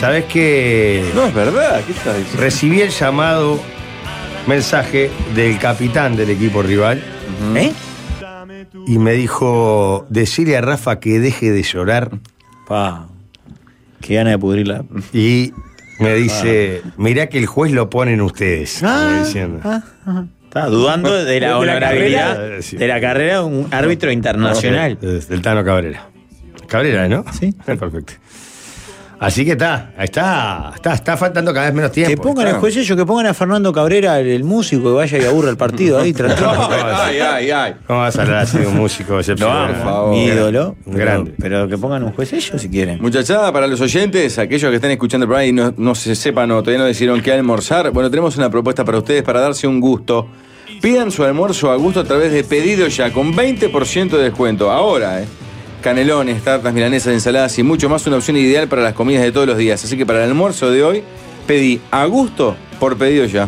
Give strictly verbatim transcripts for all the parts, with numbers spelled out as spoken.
¿sabés qué? No, es verdad, ¿qué estás diciendo? Recibí el llamado, mensaje del capitán del equipo rival. Uh-huh. ¿Eh? Y me dijo, decirle a Rafa que deje de llorar. Pa, qué gana de pudrirla. Y me dice, ah. mirá que el juez lo ponen ustedes. Ah, diciendo. Ah, ah. Está dudando de la honorabilidad de, de, de la carrera de un árbitro internacional. No, del Tano Cabrera. Cabrera, ¿no? Sí. Perfecto. Así que está, está, está, está faltando cada vez menos tiempo. Que pongan está. el juez ellos, que pongan a Fernando Cabrera, el, el músico, y vaya y aburra el partido ahí. No, ay, ay, ay. ¿Cómo vas a hablar así de un músico excepcional? No, por favor. Mi ídolo. Un grande. Pero, pero que pongan un juez ellos si quieren. Muchachada, para los oyentes, aquellos que están escuchando el programa y no, no se sepan o todavía no decidieron qué almorzar, bueno, tenemos una propuesta para ustedes para darse un gusto. Pidan su almuerzo a gusto a través de Pedido Ya, con veinte por ciento de descuento. Ahora, eh. Canelones, tartas, milanesas, ensaladas y mucho más, una opción ideal para las comidas de todos los días. Así que para el almuerzo de hoy, pedí a gusto por Pedido Ya.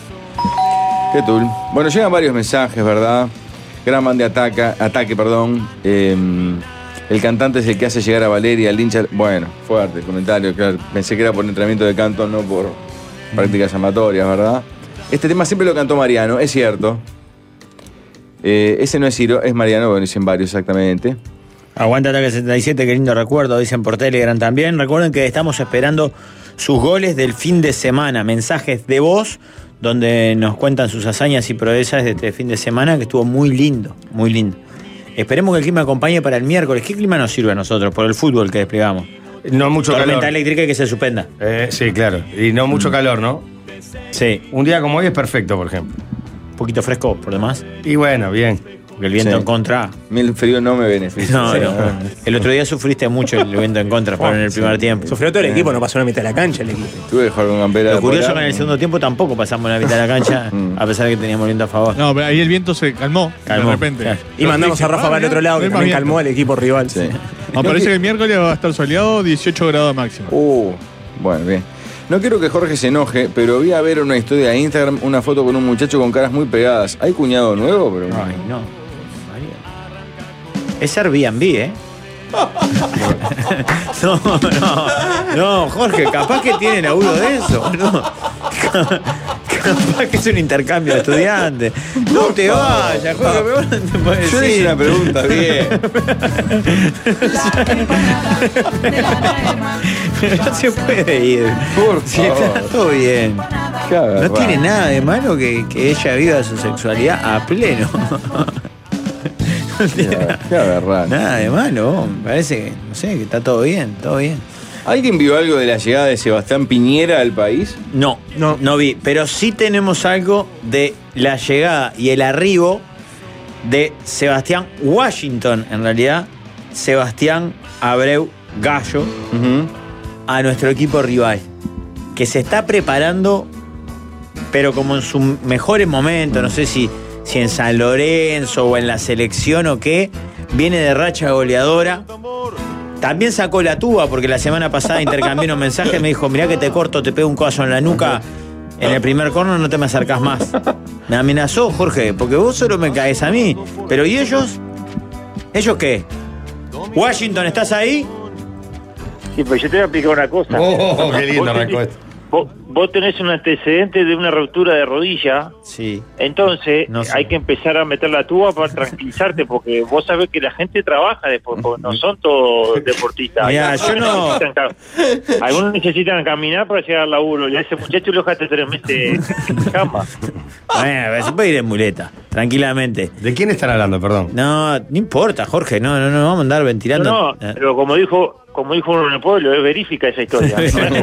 ¿Qué tal? Bueno, llegan varios mensajes, ¿verdad? Gran band de ataca, ataque, perdón. Eh, el cantante es el que hace llegar a Valeria, al hincha. Bueno, fuerte el comentario, claro. Pensé que era por entrenamiento de canto, no por prácticas amatorias, ¿verdad? Este tema siempre lo cantó Mariano, es cierto. Eh, ese no es Ciro, es Mariano, bueno, dicen varios exactamente. Aguanta Ataque setenta y siete, qué lindo recuerdo, dicen por Telegram también. Recuerden que estamos esperando sus goles del fin de semana, mensajes de voz donde nos cuentan sus hazañas y proezas de este fin de semana, que estuvo muy lindo, muy lindo. Esperemos que el clima acompañe para el miércoles. ¿Qué clima nos sirve a nosotros? Por el fútbol que desplegamos. No mucho Tormenta calor. eléctrica y que se suspenda. Eh, sí, claro. Y no mucho mm. calor, ¿no? Sí. Un día como hoy es perfecto, por ejemplo. Un poquito fresco, por demás. Y bueno, bien. Porque el viento sí. en contra. A mí el frío no me beneficia. No, no. El otro día sufriste mucho el viento en contra, pero en el primer tiempo. Sufrió todo el equipo, no pasó la mitad de la cancha el equipo. Tuve que jugar con campera. Lo curioso es que en el segundo tiempo tampoco pasamos la mitad de la cancha, a pesar de que teníamos viento a favor. No, pero ahí el viento se calmó, calmó de repente. claro. Y mandamos a Rafa para el otro lado, que también calmó al equipo rival. Sí. No, parece que el miércoles va a estar soleado, dieciocho grados máximo. Uh, bueno, bien. No quiero que Jorge se enoje, pero vi a ver una historia de Instagram, una foto con un muchacho con caras muy pegadas. ¿Hay cuñado nuevo? Pero... Ay, no. Es Airbnb, ¿eh? No, no, no, Jorge, capaz que tiene laburo de eso, no. Capaz que es un intercambio de estudiantes. No te vayas, Jorge, pero no te puedes Yo le hice una pregunta, bien. Pero no se puede ir. Por si está todo bien. No tiene nada de malo que, que ella viva su sexualidad a pleno. Qué, qué aberrante. Nada de malo, me parece que, no sé, que está todo bien, todo bien. ¿Alguien vio algo de la llegada de Sebastián Piñera al país? No, no, no vi, pero sí tenemos algo de la llegada y el arribo de Sebastián Washington, en realidad, Sebastián Abreu Gallo, uh-huh. a nuestro equipo rival, que se está preparando, pero como en sus mejores momentos, no sé si... si en San Lorenzo o en la selección o qué, viene de racha goleadora. También sacó la tuba porque la semana pasada intercambié unos mensajes, me dijo, mirá que te corto, te pego un codazo en la nuca, en el primer corno no te me acercás más. Me amenazó, Jorge, porque vos solo me caes a mí. Pero ¿y ellos? ¿Ellos qué? Washington, ¿estás ahí? Sí, pues yo te voy a explicar una cosa. Oh, qué lindo respuesta. Vos, vos tenés un antecedente de una ruptura de rodilla, sí. Entonces no sé. hay que empezar a meter la tuba para tranquilizarte, porque vos sabés que la gente trabaja después, porque no son todos deportistas. Mirá, yo no... Necesitan, algunos necesitan caminar para llegar al laburo, y a ese muchacho lo dejaste tres meses en cama. Bueno, se puede ir en muleta, tranquilamente. ¿De quién están hablando, perdón? No, no importa, Jorge, no, no, no vamos a andar ventilando. No, no, pero como dijo... Como dijo uno en el pueblo, es verífica esa historia.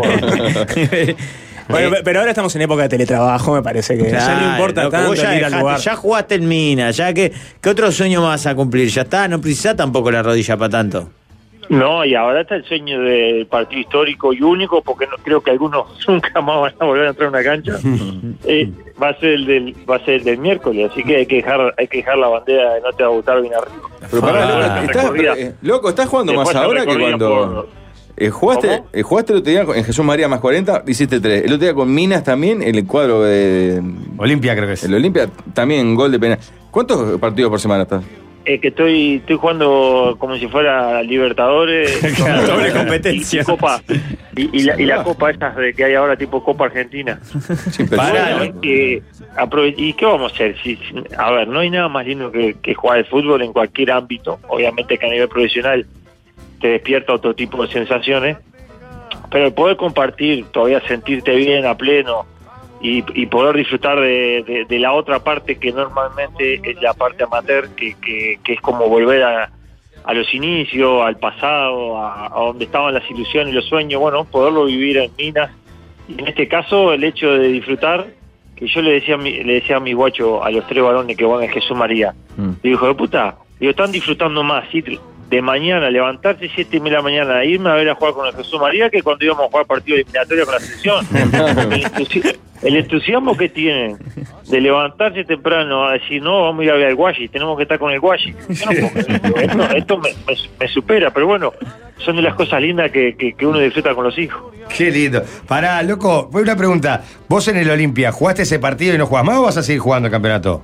Bueno, pero ahora estamos en época de teletrabajo, me parece que claro, ya no importa loco, tanto ya, ir al lugar. ya jugaste en Mina, ya que ¿qué otro sueño vas a cumplir? Ya está, no precisás tampoco la rodilla para tanto. No, y ahora está el sueño del partido histórico y único, porque no creo que algunos nunca más van a volver a entrar a una cancha. eh, va a ser el del va a ser el del miércoles, así que hay que dejar hay que dejar la bandera de no te va a gustar bien arriba. Pero pará, ah, loco, estás, eh, loco, estás jugando más ahora que cuando por... eh, jugaste eh, jugaste el otro día en Jesús María más cuarenta, hiciste tres. El otro día con Minas también, en el cuadro de Olimpia creo que es. El Olimpia también, gol de penal. ¿Cuántos partidos por semana estás? es que estoy, estoy jugando como si fuera Libertadores. Doble competencia. Y, y Copa. Y, y, la, y la Copa estas de que hay ahora tipo Copa Argentina. Sí, pero Para, Bueno, que aprove- ¿Y qué vamos a hacer? Si, si- a ver, no hay nada más lindo que, que jugar al fútbol en cualquier ámbito. Obviamente que a nivel profesional te despierta otro tipo de sensaciones. Pero el poder compartir, todavía sentirte bien a pleno y, y poder disfrutar de, de, de la otra parte que normalmente es la parte amateur, que, que, que es como volver a, a los inicios, al pasado, a, a donde estaban las ilusiones y los sueños, bueno, poderlo vivir en Minas. Y en este caso, el hecho de disfrutar, que yo le decía a mi, le decía a mi guacho, a los tres varones que van en Jesús María, Mm. digo, hijo de puta, digo, están disfrutando más, ¿sí? De mañana, levantarse siete y media de la mañana, irme a ver a jugar con el Jesús María que cuando íbamos a jugar partido eliminatorio con la selección. el, entusi- el entusiasmo que tienen de levantarse temprano a decir, no, vamos a ir a ver al Guayi, tenemos que estar con el Guayi. Yo no puedo creer, esto esto me, me, me supera, pero bueno, son de las cosas lindas que, que, que uno disfruta con los hijos. Qué lindo. Pará, loco, una pregunta. Vos en el Olimpia, ¿jugaste ese partido y no jugás más o vas a seguir jugando el campeonato?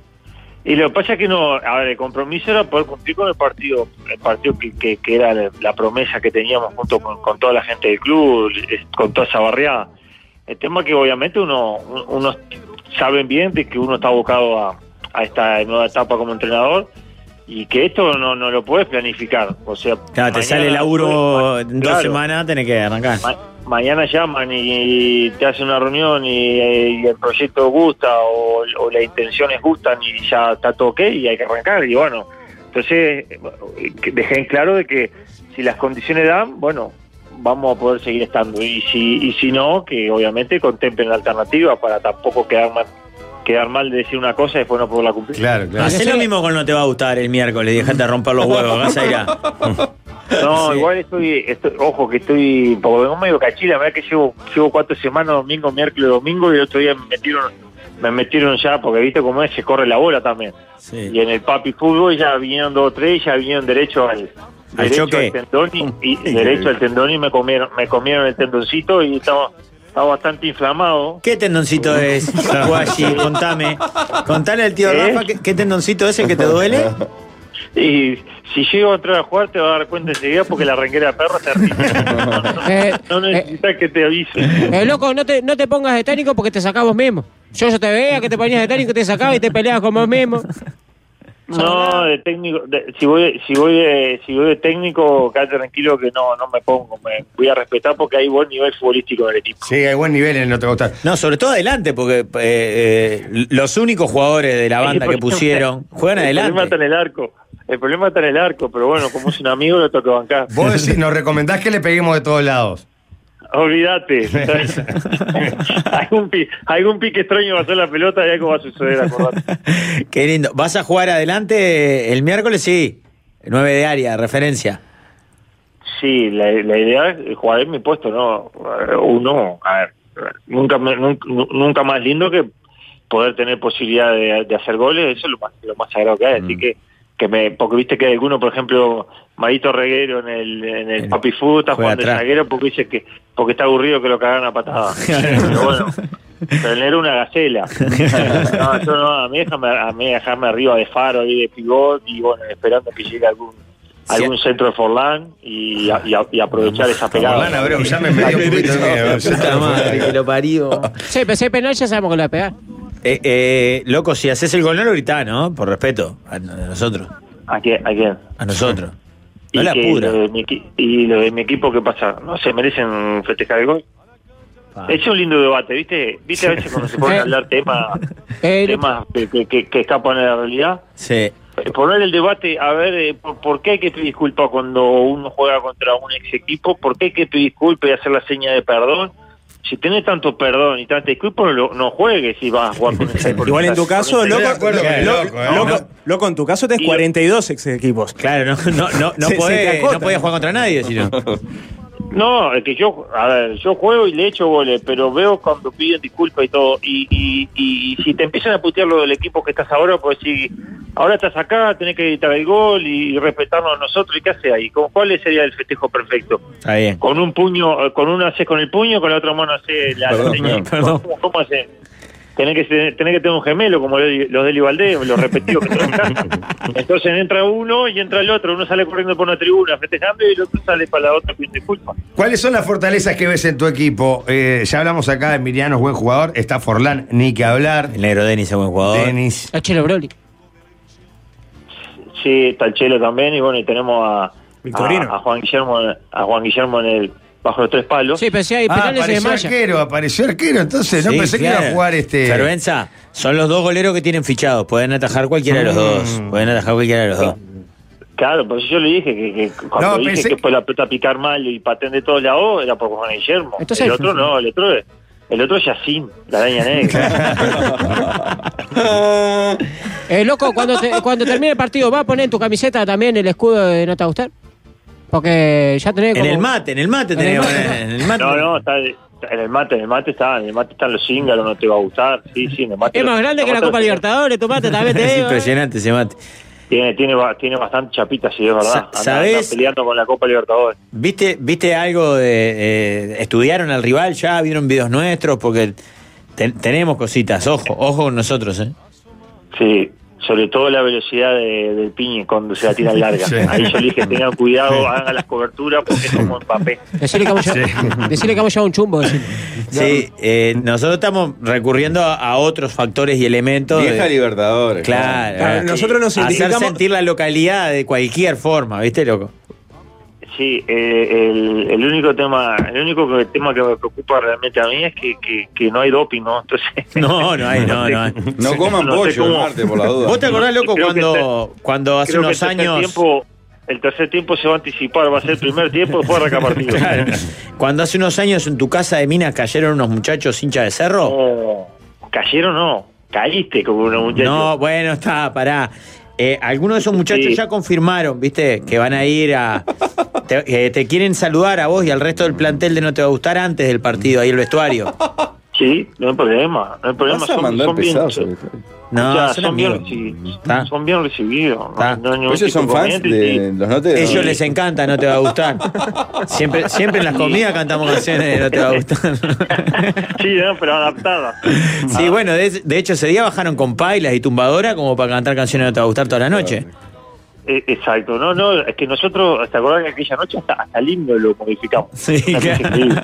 Y lo que pasa es que no, a ver, el compromiso era poder cumplir con el partido, el partido que, que, que era la promesa que teníamos junto con, con toda la gente del club, con toda esa barriada. El tema es que obviamente uno, uno saben bien de que uno está abocado a, a esta nueva etapa como entrenador y que esto no, no lo puedes planificar. O sea, Claro, te mañana- sale el laburo en dos Claro. semanas, tenés que arrancar. Ma- mañana llaman y te hacen una reunión y, y el proyecto gusta o, o las intenciones gustan y ya está todo ok y hay que arrancar. Y bueno, entonces que dejen claro de que si las condiciones dan, bueno, vamos a poder seguir estando. Y si y si no, que obviamente contemplen la alternativa para tampoco quedar mal, quedar mal de decir una cosa y después no poderla cumplir. Claro, claro. Hacé lo mismo con No Te Va a Gustar el miércoles, dejate romper los huevos, vas a ir a... No, Sí. igual estoy, estoy, ojo que estoy, porque vengo medio cachila, verdad que llevo, llevo cuatro semanas, domingo, miércoles, domingo, y el otro día me metieron, me metieron ya, porque viste cómo es, se corre la bola también. Sí. Y en el papi fútbol ya vinieron dos o tres, ya vinieron derecho al, Al derecho choque. al tendón y, y derecho al tendón y me comieron, me comieron el tendoncito y estaba, estaba bastante inflamado. ¿Qué tendoncito es, Guayi? Contame. Contale al tío ¿Eh? Rafa, ¿qué, qué tendoncito es el que te duele? Y si llego a entrar a jugar te vas a dar cuenta enseguida porque la renguera de perro es terrible. No, no, no, Eh, no necesitas que te avise. Eh, loco, no te, no te pongas de técnico porque te sacás vos mismo. Yo ya te veía que te ponías de técnico, te sacaba y te peleabas con vos mismo. No, de técnico, de- si voy, si voy de, si voy de técnico, quédate tranquilo que no, no me pongo, me voy a respetar porque hay buen nivel futbolístico del equipo. Sí, hay buen nivel en el No Te Va a Gustar. No, sobre todo adelante, porque eh, eh, los únicos jugadores de la banda que pusieron juegan El problema está adelante. en el arco, el problema está en el arco, pero bueno, como es un amigo lo toca bancar. Vos decís, nos recomendás que le peguemos de todos lados. Olvídate. algún, pi, algún pique extraño va a hacer la pelota y algo va a suceder, acordate. Qué lindo. ¿Vas a jugar adelante el miércoles? Sí. nueve de área, referencia. Sí, la, la idea es jugar en mi puesto, ¿no? Uno, a ver, nunca, me- nunca, nunca más lindo que poder tener posibilidad de, de hacer goles, eso es lo más, lo más sagrado que hay, Mm. así que, que me, porque viste que hay alguno, por ejemplo, Marito Reguero en el, en el El- Papi Fu, está juega jugando de atrás. zaguero porque dice que, porque está aburrido que lo cagan a patada. Pero bueno, pero él era una gacela. No, yo no, a mí déjame, a mí dejarme arriba de faro y de pivot y bueno, esperando que llegue algún algún centro de Forlán y, a- y, a- y aprovechar esa pegada. Forlán, Abreu, ya me dio un poquito de miedo. Puta madre, que lo parió. Sí, pero si hay penal ya sabemos que lo va a pegar. Eh, eh, loco, si haces el gol no lo gritás, ¿no? Por respeto a, a nosotros. ¿A quién? ¿A quién? A nosotros. No y, la que pura. lo de mi, equi- y lo de mi equipo, ¿qué pasa? ¿No se merecen festejar el gol? Pa. Es un lindo debate, ¿viste? ¿Viste a veces cuando se ponen a hablar temas, Eh, temas que, que, que, que escapan de la realidad? Sí. Eh, Poner el debate, a ver, eh, por, ¿por qué hay que pedir disculpas cuando uno juega contra un ex equipo? ¿Por qué hay que pedir disculpas y hacer la seña de perdón? Si tenés tanto perdón y tanta disculpa, no, lo- no juegues si vas a jugar con ese con Igual en esa- tu caso, con ese- loco, Estoy de acuerdo con el lo- loco, ¿eh? loco, No. loco, en tu caso tenés Y- cuarenta y dos ex equipos. Claro, no, no, no, no, Se- se te podés, acota. no podías jugar contra nadie, sino. No, es que yo, a ver, yo juego y le echo goles, pero veo cuando piden disculpas y todo, y, y, y, si te empiezan a putear lo del equipo que estás ahora, pues si ahora estás acá, tenés que editar el gol y, respetarnos a nosotros, ¿y qué hace ahí? ¿Con ¿Cuál sería el festejo perfecto? Está bien. Con un puño, eh, con uno haces con el puño, con la otra mano haces la, la Perdón, señal. perdón. ¿Cómo, cómo haces? tenés que, tenés que tener un gemelo como los de Eli Valdés, los repetidos que tenemos acá. Entonces entra uno y entra el otro, uno sale corriendo por una tribuna festejando y el otro sale para la otra pidiendo disculpas. ¿Cuáles son las fortalezas que ves en tu equipo? Eh, ya hablamos acá, Emiliano es buen jugador, está Forlán, ni que hablar. El negro Denis es buen jugador. Denis. El Chelo Broly. Sí, está el Chelo también, y bueno, y tenemos a, Victorino. a, a Juan Guillermo, a Juan Guillermo en el bajo los tres palos. Sí, pero si hay Ah, penales de apareció Maya. arquero, apareció arquero, entonces no Sí, pensé que claro. iba a jugar este... Fervenza, son los dos goleros que tienen fichados. Pueden atajar cualquiera de los dos. Pueden atajar cualquiera de los dos. Claro, pues yo le dije que, que cuando No, dije pensé- que fue la pelota a picar mal y paten de todos lados, era por Juan Guillermo. Entonces- el otro no, el otro es, el otro es Yacine, la araña negra. Eh, loco, cuando, te- cuando termine el partido, ¿va a poner en tu camiseta también el escudo de No Te Va a Gustar? Porque ya tenés En como... el mate, en el mate En tenés el que mate. poner, en el mate. No, no, está, está en el mate, en el mate está, en el mate están los cíngaros, no te va a gustar. Sí, sí, en el mate. Es más grande que la Copa Libertadores, tu mate también te Es digo, eh. impresionante ese mate. Tiene, tiene, ba- tiene bastante chapita, sí, es verdad. Sa- Anda- ¿sabés? anda peleando con la Copa Libertadores. ¿Viste, ¿Viste algo de... eh, estudiaron al rival ya? ¿Vieron videos nuestros? Porque te- tenemos cositas. Ojo, ojo con nosotros, ¿eh? Sí, sobre todo la velocidad de, del Piñi cuando se la tira larga. Sí. Ahí yo le dije, tengan cuidado, hagan las coberturas porque es como Mbappé. Decirle que vamos a, decirle que vamos a llevar un chumbo. Decirle. Sí, eh, nosotros estamos recurriendo a, a otros factores y elementos. Vieja de- Libertadores. Claro. Claro, eh, nosotros nos hacer identificamos- sentir la localidad de cualquier forma, ¿viste, loco? Sí, eh, el, el único tema, el único que- tema que me preocupa realmente a mí es que, que, que no hay doping, ¿no? Entonces, No, no hay, no, no hay. No coman No sé pollo el cómo- martes por la duda. ¿Vos te acordás, loco, Creo que cuando, cuando hace creo que unos el tercer años... tiempo, el tercer tiempo se va a anticipar, va a ser el primer tiempo después arranca partido. Claro. Cuando hace unos años en tu casa de Minas cayeron unos muchachos hinchas de cerro. No, cayeron no, caíste como una muchacha. No, bueno, está, pará. Eh, algunos de esos muchachos Sí. ya confirmaron, ¿viste? Que van a ir a... Te, eh, te quieren saludar a vos y al resto del plantel de No Te Va a Gustar antes del partido, ahí el vestuario. Sí, no hay problema, no hay problema. Vas a son, mandar son bien, pesados. son, No, ya, son son, bien, amigos. recibidos, Está. son bien recibidos. No, Está. no hay ningún Pues ellos tipo son fans inconveniente, de sí. los notes. Ellos les encanta No Te Va a Gustar. Siempre, siempre en las comidas cantamos canciones de No Te Va a Gustar. Sí, no, pero adaptada. Sí, bueno, de, de hecho ese día bajaron con pailas y tumbadora como para cantar canciones de No Te Va a Gustar toda la noche. Eh, exacto, no, no, es que nosotros, ¿te acordás que aquella noche hasta, hasta el himno lo modificamos? Sí, Una cosa claro. increíble.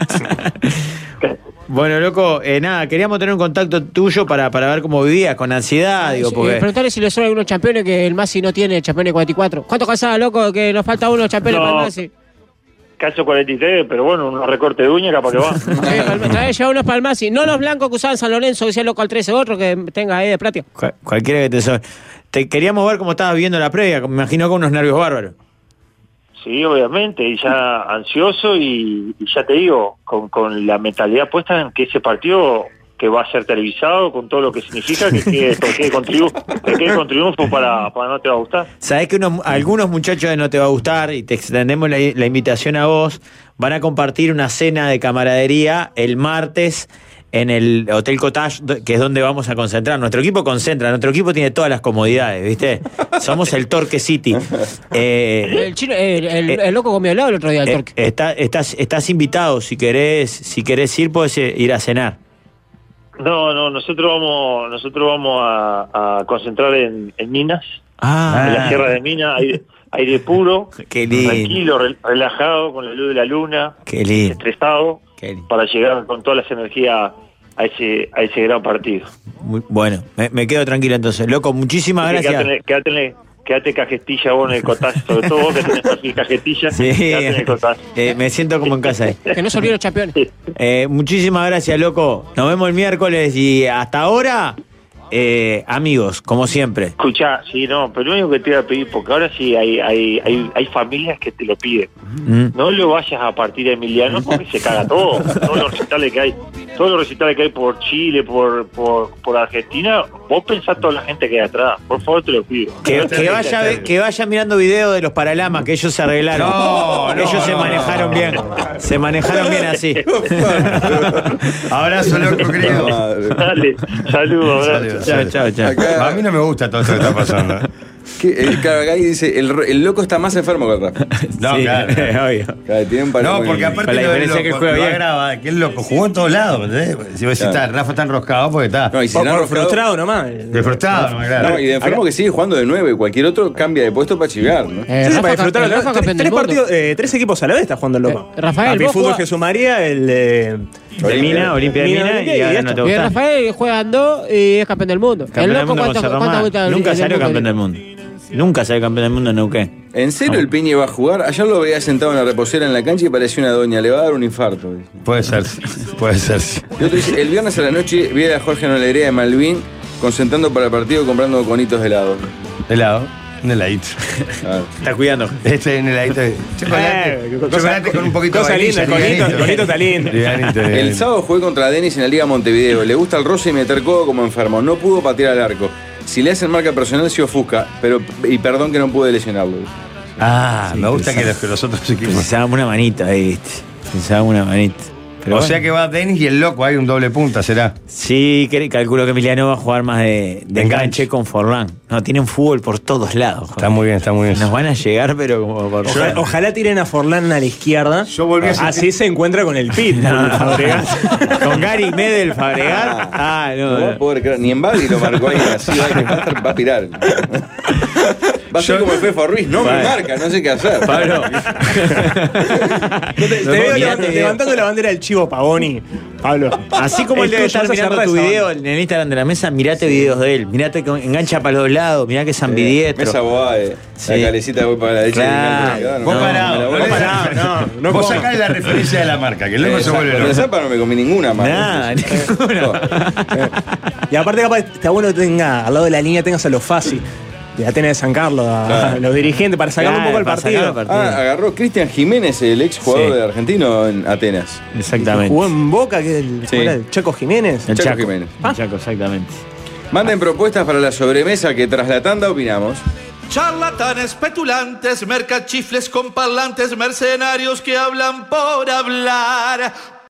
Bueno, loco, eh, nada, queríamos tener un contacto tuyo para, para ver cómo vivías, con ansiedad, digo, Eh, porque... preguntarle si le son algunos campeones que el Masi no tiene, campeones cuarenta y cuatro. ¿Cuánto calzaba, loco, que nos falta uno campeones No. para el Masi? Caso cuarenta y tres, pero bueno, unos recortes de uña capaz que va. Eh, Palma- trae ya unos para el Masi. No los blancos que usaban San Lorenzo, que sea loco al trece, otro que tenga ahí de práctica. Cual- cualquiera que te sobre. Te queríamos ver cómo estabas viviendo la previa, me imagino con unos nervios bárbaros. Sí, obviamente, y ya ansioso y, y ya te digo, con, con la mentalidad puesta en que ese partido que va a ser televisado, con todo lo que significa, que quede, que quede con, triunfo, que quede con triunfo para, para No Te Va a Gustar. Sabés que unos, algunos muchachos de No Te Va a Gustar, y te extendemos la, la invitación a vos, van a compartir una cena de camaradería el martes en el Hotel Cottage, do- que es donde vamos a concentrar. Nuestro equipo concentra, nuestro equipo tiene todas las comodidades, ¿viste? Somos el Torque City. Eh, El, chino, el, el- el loco comió helado el otro día, el eh, torque. está- estás, estás invitado, si querés, si querés ir, podés eh, ir a cenar. No, no, nosotros vamos, nosotros vamos a, a concentrar en, en Minas, en la Sierra de Minas, aire, aire puro, Qué lindo. tranquilo, re- relajado, con la luz de la luna, Qué lindo. estresado, Qué lindo. para llegar con todas las energías a ese, a ese gran partido. Muy- bueno, me, me quedo tranquilo entonces. Loco, muchísimas Así que gracias. Quédate, quédate, quédate cajestilla vos en el cotaz, sobre todo vos que tenés perfil cajestilla, Sí, quédate en el cotaz. eh, me siento como en casa ahí. Que no se olviden los campeones. Eh, muchísimas gracias, loco. Nos vemos el miércoles y hasta ahora, eh, amigos, como siempre. Escuchá, sí, no, pero lo único que te voy a pedir, porque ahora sí hay, hay, hay, hay familias que te lo piden. Mm. No lo vayas a partir de Emiliano porque se caga todo. Todos los recitales que hay, todos los recitales que hay por Chile, por, por, por Argentina, vos pensás toda la gente que hay atrás. Por favor, te lo pido. Que, que vaya, ve- que vaya mirando videos de los Paralamas, que ellos se arreglaron. No, no, ellos se no, manejaron no. bien. Se manejaron bien así. Abrazo, loco, querido. Madre. Dale, saludos, abrazo. Saludos. Chao, chao, chao. Acá- A mí no me gusta todo esto que está pasando. Que, eh, claro, acá ahí dice, el, el loco está más enfermo que el Rafa. No, Sí, claro. obvio. Claro, tiene un No, muy- porque aparte Con la lo del diferencia que loco, juega lo bien. agrava, que el loco jugó en todos lados, ¿entendés? Si vos decís, Claro. está, Rafa está enroscado porque está. No, y si Por, no, por Roscado- frustrado nomás. De frustrado, no, claro. No, y de enfermo que sigue jugando de nueve. Cualquier otro cambia de puesto para chivar, ¿no? Eh, Sí, sí, Rafa, para disfrutar. campeón- Rafa Tres, campeón del tres mundo. partidos, eh, tres equipos a la vez está jugando el loco. Eh, Rafael, Papi vos Fútbol jugás- Jesús María, el de... De Mina, Olimpia de Mina, Mina, Olimpia, y y ahora esto. no te Y gusta. Rafael juega en dos y es campeón del mundo. Campeón el del loco, mundo con ¿cuánto, Cerro cuánto Mar. vueltas en Nunca el salió mundo campeón del mundo. Nunca salió campeón del mundo en Neuquén. ¿En serio No. el Piñe va a jugar? Ayer lo veía sentado en la reposera en la cancha y parecía una doña. Le va a dar un infarto. dice. Puede ser, puede ser. Y otro dice, el viernes a la noche vi a Jorge en la alegría de Malvin concentrando para el partido comprando conitos de helado. Helado, un heladito. Claro. Está cuidando. Este en heladito de chocolate. Eh, cosa- chocolate con un poquito cosa de vainilla, linda, el conito- livianito. el conito está lindo. Livianito, El livianito. sábado jugué contra Denis en la Liga Montevideo. Le gusta el roce y meter codo como enfermo. No pudo patear al arco. Si le hacen marca personal se ofusca, pero y perdón que no pude lesionarlo. Ah, me gusta que los, que los otros equipos. Necesitábamos una manita ahí, ¿viste? Necesitábamos una manita. Pero O bueno. sea que va Denis y el loco, hay un doble punta, será. Sí, cre- calculo que Emiliano va a jugar más de, de De enganche enganche. con Forlán. No, tienen fútbol por todos lados. joder. Está muy bien, está muy bien. Nos van a llegar, pero como por Ojalá, ojalá tiren a Forlán a la izquierda. Yo volví a sentir- Así se encuentra con el Pit. No, con Gary Medel Fabregat. Ah, no. No va a no. poder creer. Ni en Bagui lo marcó ahí. Así va, que va a, estar- va a pirar. Va a ser como el Fefa Ruiz. No me Vale. marca, no sé qué hacer. Pablo. Te, te veo mirate levant- video. levantando la bandera del Chivo Pavoni, Pablo. Así como él Esto debe ya estar vas a mirando cerrar tu esa video banda. en el Instagram de la mesa, mirate videos de él. Mirate que engancha para los dos lados, mirá que es ambidiestro. Esa bobae. Sí. La calecita voy para la derecha. Claro. y me Vos no, parado, me la no, voy le- a- parado, no, no Vos como. sacás la referencia de la marca, que luego se Exacto, vuelve con el loco. Zapa no me comí ninguna más. Nada, ninguna. Y aparte, capaz, está bueno que tenga al lado de la línea tengas a los Fasi, de Atenas de San Carlos, a, Claro. a los dirigentes, para sacar un Claro, poco el para partido. sacar el partido. Ah, agarró Cristian Jiménez, el ex jugador Sí. de Argentino en Atenas. Exactamente. Jugó en Boca, que el, Sí. ¿cómo era? el Chaco Jiménez. El Chaco Chaco. Jiménez. El Chaco, exactamente. Manden propuestas para la sobremesa que tras la tanda opinamos. Charlatanes, petulantes, mercachifles con parlantes, mercenarios que hablan por hablar.